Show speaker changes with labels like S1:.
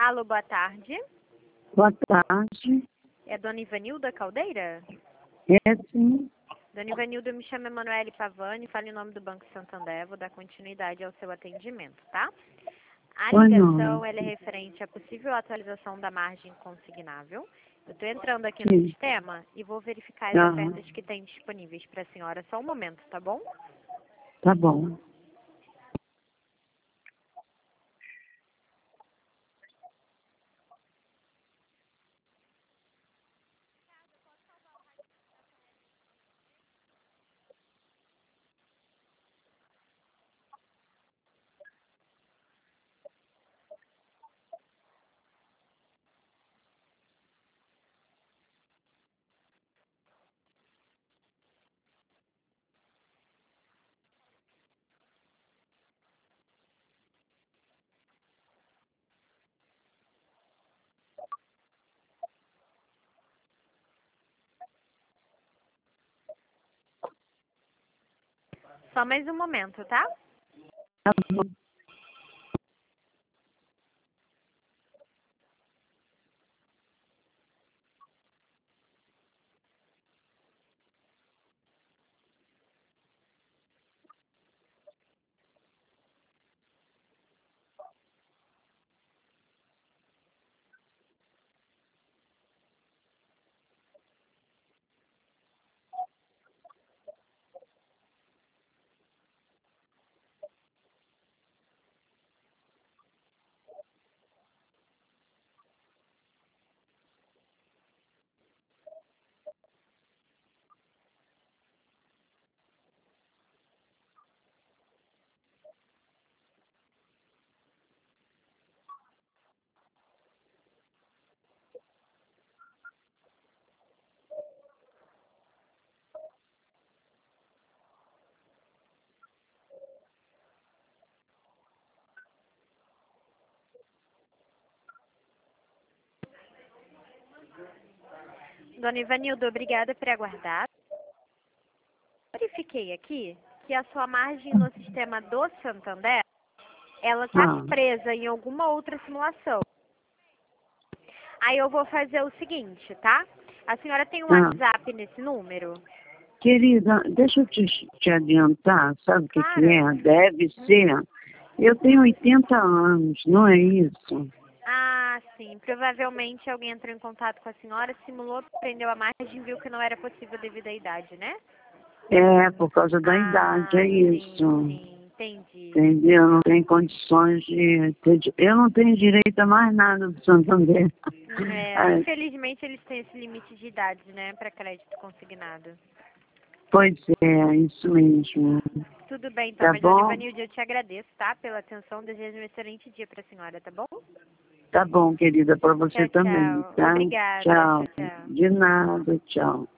S1: Alô, boa tarde.
S2: Boa tarde.
S1: É Dona Ivanilda Caldeira?
S2: É sim.
S1: Dona Ivanilda, eu me chamo Emanuele Pavani, falo em nome do Banco Santander, vou dar continuidade ao seu atendimento, tá? A
S2: Oi,
S1: ligação
S2: não.
S1: ela é referente à possível atualização da margem consignável. Eu estou entrando aqui no
S2: Sim.
S1: sistema e vou verificar as
S2: Aham.
S1: ofertas que tem disponíveis para a senhora. Só um momento, tá bom?
S2: Tá bom.
S1: Só mais um momento, tá?
S2: Tá bom.
S1: Dona Ivanilda, obrigada por aguardar. Verifiquei aqui que a sua margem no sistema do Santander, ela está
S2: Ah,
S1: presa em alguma outra simulação. Aí eu vou fazer o seguinte, tá? A senhora tem um
S2: ah.
S1: WhatsApp nesse número?
S2: Querida, deixa eu te adiantar, sabe o que
S1: Claro.
S2: é? Deve ser. Eu tenho 80 anos, não é isso?
S1: Ah, sim. Provavelmente alguém entrou em contato com a senhora, simulou, prendeu a margem e viu que não era possível devido à idade, né?
S2: É, por causa da idade,
S1: Ah,
S2: é
S1: sim,
S2: isso.
S1: sim. Entendi.
S2: Entendeu? Não tem condições de eu não tenho direito a mais nada do Santander.
S1: É,
S2: Ah,
S1: infelizmente eles têm esse limite de idade, né, para crédito consignado.
S2: pois é, isso mesmo.
S1: Tudo bem, então,
S2: Tá
S1: mas Dona
S2: bom?
S1: Ivanilde, eu te agradeço, tá, pela atenção. Desejo um excelente dia para a senhora, tá bom?
S2: Tá bom, querida, para você
S1: Tchau,
S2: também,
S1: tchau.
S2: tá?
S1: Obrigada.
S2: Tchau.
S1: Tchau, tchau.
S2: De nada, tchau.